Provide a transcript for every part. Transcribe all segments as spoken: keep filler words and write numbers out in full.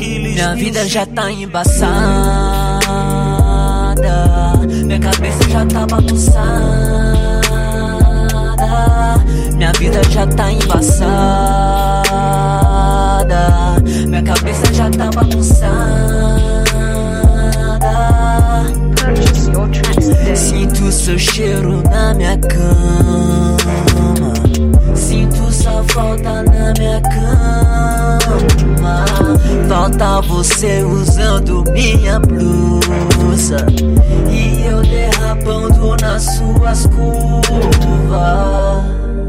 Minha vida já tá embaçada, minha cabeça já tá bagunçada. Minha vida já tá embaçada, minha cabeça já tá bagunçada. Sinto seu cheiro na minha cama, sinto sua falta na minha cama. Falta você usando minha blusa e eu derrapando nas suas curvas.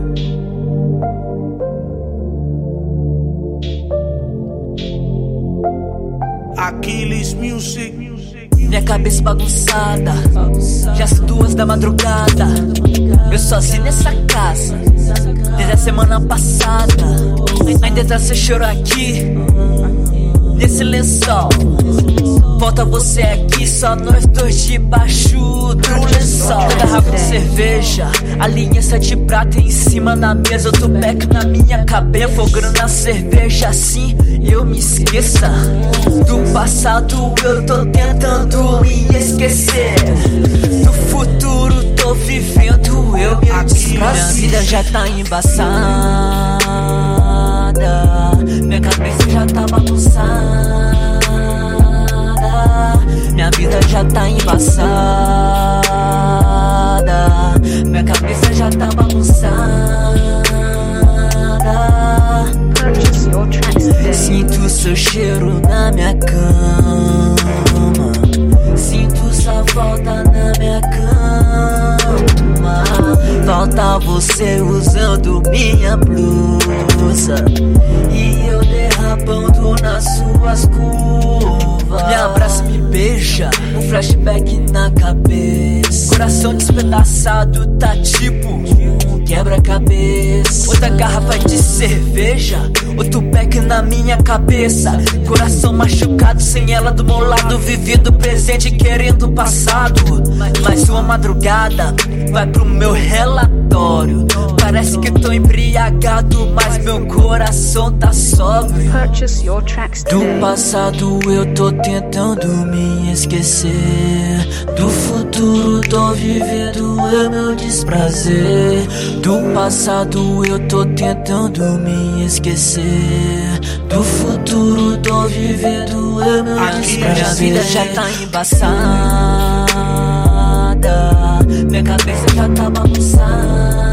Aquiles Music. Minha cabeça bagunçada, já são duas da madrugada. Eu sozinho nessa casa, desde a semana passada. Ainda tá seu choro aqui, nesse lençol. Falta você aqui, só nós dois debaixo do lençol. Garrafa de cerveja, aliança de prata em cima da mesa. Eu tô back na minha cabeça, fogando na cerveja assim eu me esqueça do passado. Eu tô tentando me esquecer do futuro, tô vivendo eu me desprazer. Minha vida já tá embaçada, minha cabeça já tá bagunçada. Minha vida já tá embaçada, minha cabeça já tá bagunçada. Sinto seu cheiro na minha cama, sinto sua falta na minha cama. Falta você usando minha blusa e eu derrapando nas suas curvas. Me abraça, me beija, um flashback na cabeça. Coração despedaçado, tá tipo um quebra-cabeça. Outra garrafa de cerveja, outro back na minha cabeça. Coração machucado, sem ela do meu lado. Vivido o presente, querendo o passado. Mais uma madrugada, vai pro meu relatório. Parece que tô embriagado, mas meu coração tá sóbrio. Do passado eu tô tentando me esquecer, do futuro tô vivendo é meu desprazer. Do passado eu tô tentando me esquecer, do futuro tô vivendo é meu desprazer. Minha vida já tá embaçada, minha cabeça já tá bagunçada.